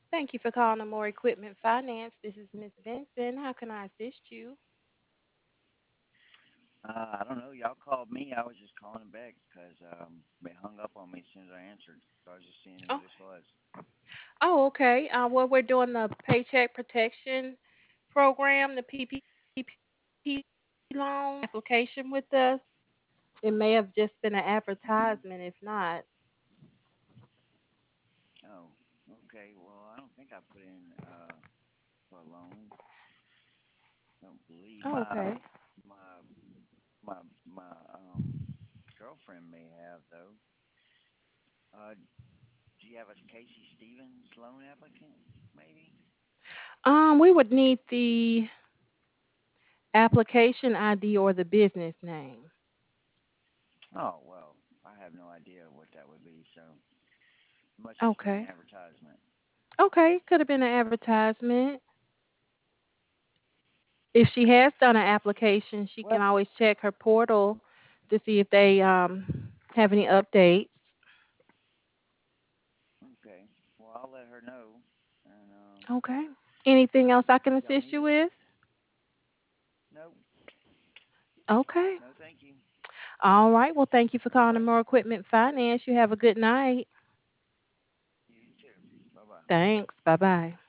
Thank you for calling More Equipment Finance. This is Miss Benson. How can I assist you? I don't know. Y'all called me. I was just calling back because they hung up on me as soon as I answered. So I was just seeing who Oh, this was. oh, okay. Well, we're doing the Paycheck Protection Program, the PPP loan application with us. It may have just been an Hmm. advertisement. If not, Oh, okay. Well, I don't think I put in for a loan. Don't believe oh, okay. my my girlfriend may have though. Do you have a Casey Stevens loan applicant? Maybe. We would need the application ID or the business name. Oh well, I have no idea what that would be. So it must just be an Okay. advertisement. Okay. Could have been an advertisement. If she has done an application, she Well, can always check her portal to see if they have any updates. okay. Well, I'll let her know. And Okay. Anything else I can y'all assist need you it? with? No, Okay. no, thank you. All right. Well, thank you for All calling right. More Equipment Finance. You have a good night. You too. Bye bye. Thanks. Bye bye.